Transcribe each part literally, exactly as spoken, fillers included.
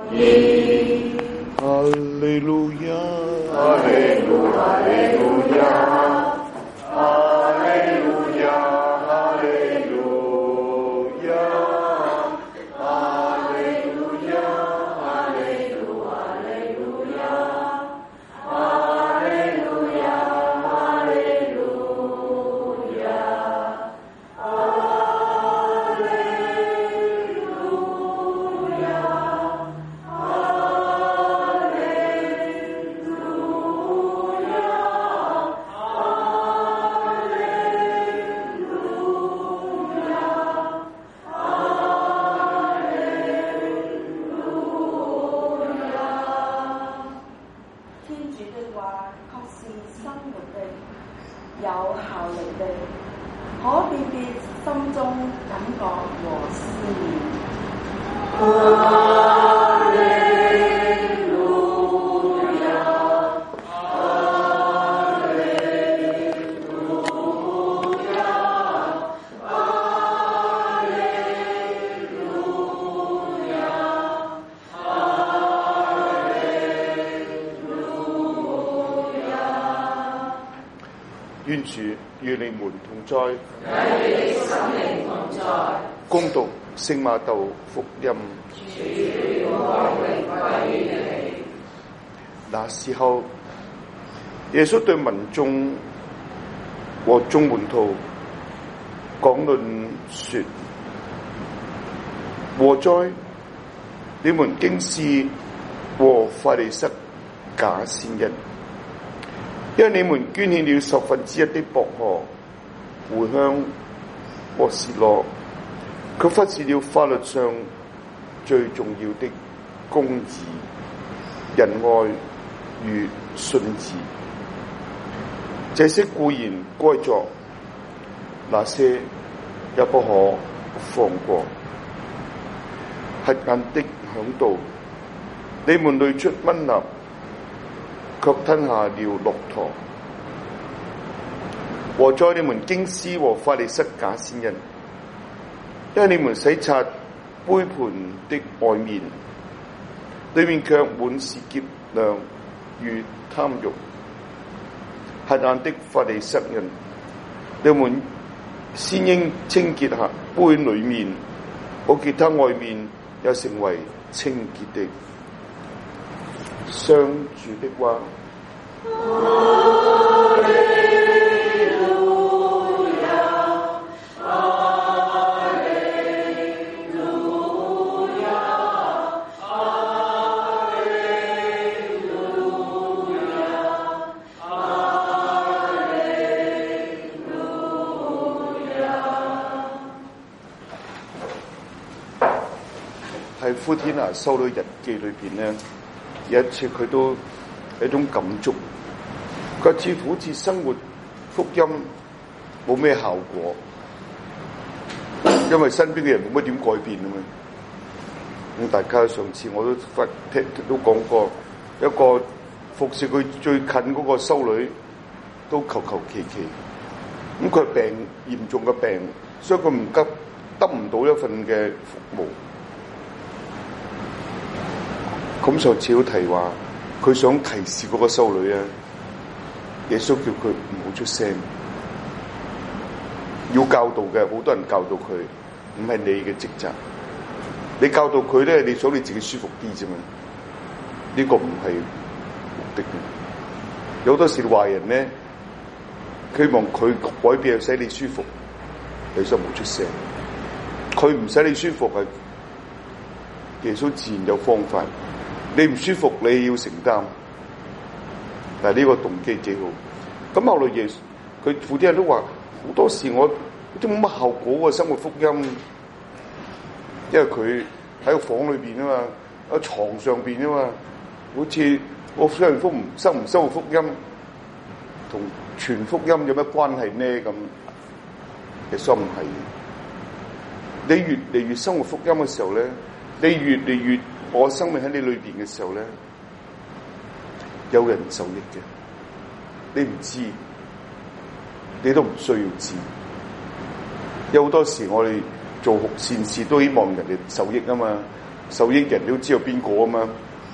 義。 哈利路亞， 哈利路哈利路亞，哈利路亞，哈利路亞，哈利路亞，哈利路哈利路亞，哈利路亞，哈利路亞，哈利路有效力的，可辨別心中感覺和思念。哈利路亞，哈利路亞，哈利路亞，哈利路亞。 願主與你們同在， 與你心靈同在。 恭讀聖馬竇福音。 主要榮歸於你。 那時候，耶穌對民眾和眾門徒講論說：禍哉！你們經師和法利塞假先人，因為你們捐獻了十分之一的薄荷、茴香和蒔蘿，卻忽視了法律上最重要的公義、仁愛與信義。這些固然該做，那些也不可放過。瞎眼的嚮導，你們濾出蚊蝋，卻吞下了駱駝。禍哉你們經師和法利塞假先人，因為你們洗刷杯盤的外面，裏面卻滿是劫糧與貪慾。瞎眼的法利塞人，你們先應清潔下杯裏面，好叫它外面也成為清潔的。上主的話。喺呼天娜修女日記裏邊咧，有一次佢都有一種感觸，佢似乎好似生活福音冇咩效果，因為身邊嘅人冇乜點改變啊嘛。咁大家上次我都發聽都講過，一個服侍佢最近嗰個修女都求求其其，咁佢病嚴重嘅病，所以佢唔急得唔到一份嘅服務。咁上次都提話，佢想提示嗰個修女啊，耶穌叫佢唔好出聲，要教導嘅，好多人教導佢，唔係你嘅職責。你教導佢咧，你想你自己舒服啲啫嘛？呢個唔係目的嘅。有好多時壞人咧，希望佢改變使你舒服，你就唔好出聲。佢唔使你舒服係耶穌自然有方法。你唔舒服，你要承擔。但係呢個動機幾好。咁後來耶穌佢附啲人都話，好多時我都冇乜效果喎，生活福音，因為佢喺個房裏邊啊嘛，喺床上邊啊嘛，好似我收完福唔收唔收福音，同傳福音有咩關係呢？咁其實唔係。你越嚟越生活福音嘅時候咧，你越嚟越我生命喺你裏邊嘅時候咧，有人受益嘅，你唔知，你都唔需要知。有好多時我哋做善事都希望人哋受益啊嘛， 受益人都知道邊個啊嘛，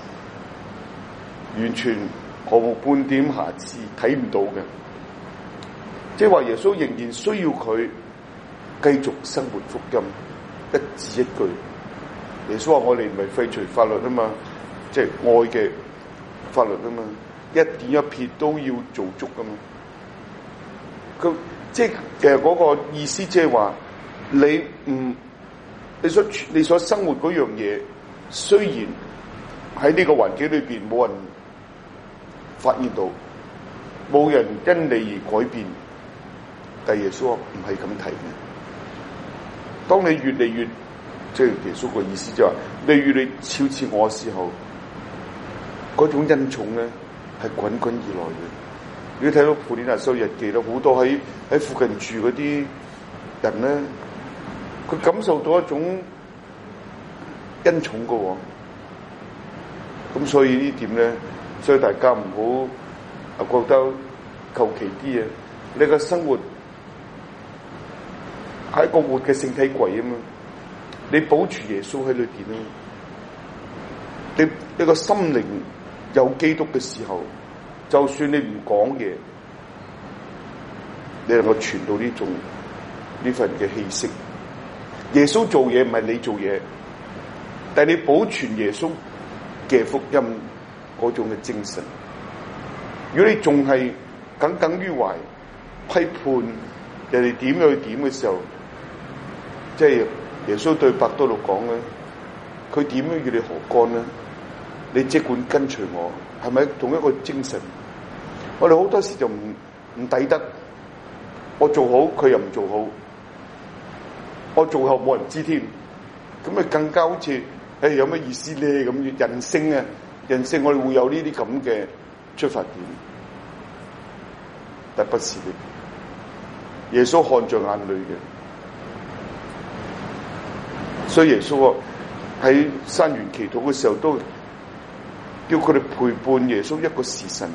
完全毫無半點瑕疵，睇唔到嘅。即係話耶穌仍然需要佢繼續生活福音，一字一句。耶穌話：我哋唔係廢除法律啊嘛，即係愛嘅法律啊嘛，一點一撇都要做足啊嘛。佢即係其實嗰個意思，即係話你唔你所你所生活嗰樣嘢，雖然喺呢個環境裏邊冇人發現到，冇人因你而改變，但耶穌唔係咁睇嘅。當你越嚟越即係耶穌個意思就係話，你越嚟超似我嘅時候，嗰種恩寵咧係滾滾而來嘅。你睇到普天下收日記啦，好多喺喺附近住嗰啲人咧，佢感受到一種恩寵嘅喎。咁所以呢點咧，所以大家唔好啊覺得求其啲嘢，你個生活係一個活嘅聖體櫃啊嘛，你保住耶穌喺裏邊啊，你你個心靈有基督嘅時候，就算你唔講嘢，你能夠傳到呢種呢份嘅氣息。耶穌做嘢唔係你做嘢，但係你保存耶穌嘅福音嗰種嘅精神。如果你仲係耿耿於懷，批判人哋點去點嘅時候，即係耶穌對伯多祿講咧，佢點樣與你何干咧？你即管跟隨我，係咪同一個精神？我哋好多時就唔唔抵得，我做好佢又唔做好，我做後冇人知添，咁咪更加好似誒、哎、有乜意思咧？咁人性啊，人性我哋會有呢啲咁嘅出發點，但不是嘅。耶穌看在眼裏嘅，所以耶穌喺山園祈禱嘅時候都叫佢哋陪伴耶穌一個時辰。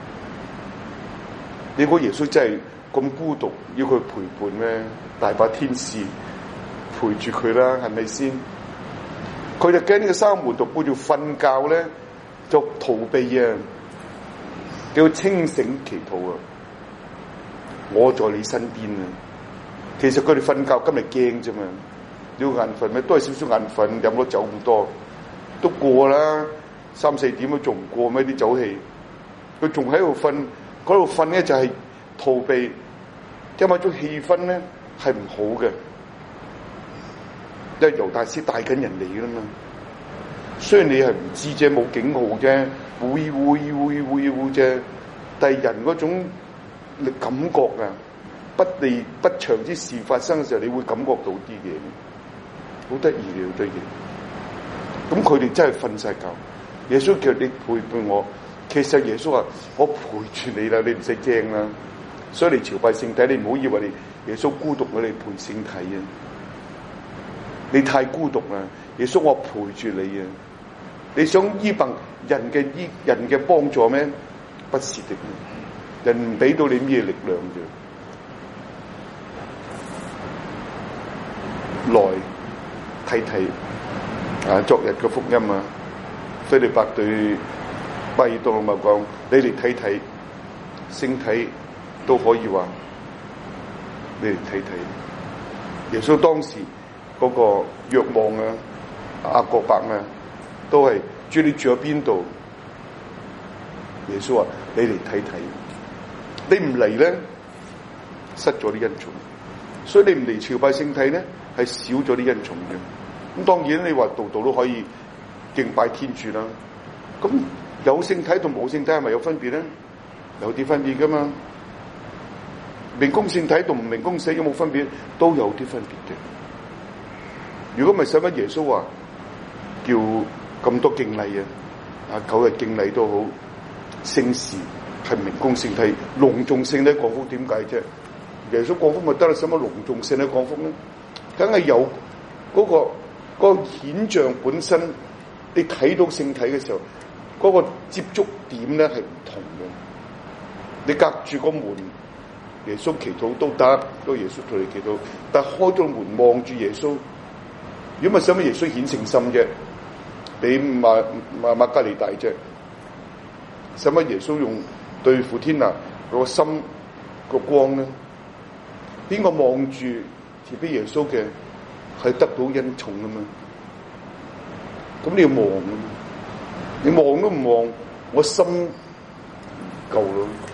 你估耶穌真係咁孤獨，要佢陪伴咩？大把天使陪住佢啦，係咪先？佢就驚呢個三門徒顧住瞓覺咧，就逃避啊，叫清醒祈禱啊！我在你身邊啊！其實佢哋瞓覺今日驚啫嘛，要眼瞓咩？都係少少眼瞓，飲咗酒咁多，都過啦，三四點都仲唔過咩？啲酒氣，佢仲喺度瞓。嗰度瞓咧就係逃避，因為種氣氛咧係唔好嘅，因為猶大師帶緊人嚟噶嘛。雖然你係唔知啫，冇警號啫，會會會會會啫，但係人嗰種你感覺啊，不利不祥之事發生嘅時候，你會感覺到啲嘢，好得意嘅好多嘢。咁佢哋真係瞓晒覺，耶穌叫你陪伴我。其實耶穌話：我陪住你啦，你唔使驚啦。所以你朝拜聖體，你唔好以為你耶穌孤獨，我哋陪聖體啊！你太孤獨啦，耶穌我陪住你啊！你想依憑人嘅依人嘅幫助咩？不是的，人唔俾到你咩力量嘅。來睇睇啊，昨日嘅福音啊，腓利伯對巴爾多祿咪講：你嚟睇睇聖體都可以話，你嚟睇睇。耶穌當時嗰個若望啊、雅各伯啊，都係主你住喺邊度？耶穌話：你嚟睇睇。你唔嚟咧，失咗啲恩寵。所以你唔嚟朝拜聖體咧，係少咗啲恩寵嘅。咁當然你話度度都可以敬拜天主啦。咁有聖體同冇聖體係咪有分別咧？有啲分別噶嘛。明供聖體同唔明供聖有冇分別？都有啲分別嘅。如果唔係使乜耶穌話叫咁多敬禮啊？啊九日敬禮都好，聖事係明供聖體，隆重聖體降福點解啫？耶穌降福咪得啦，使乜隆重聖體降福咧？梗係有嗰個嗰個顯象本身，你睇到聖體嘅時候。嗰個接觸點咧係唔同嘅，你隔住個門，耶穌祈禱都得，都耶穌同你祈禱，但係開咗門望住耶穌，如果咪使乜耶穌顯誠心啫？ 你馬馬馬加利大啫，使乜耶穌用對付天啊個心個光咧？邊個望住賜俾耶穌嘅係得到恩寵啊嘛？咁你要望啊，你望都唔望，我心唔夠咯。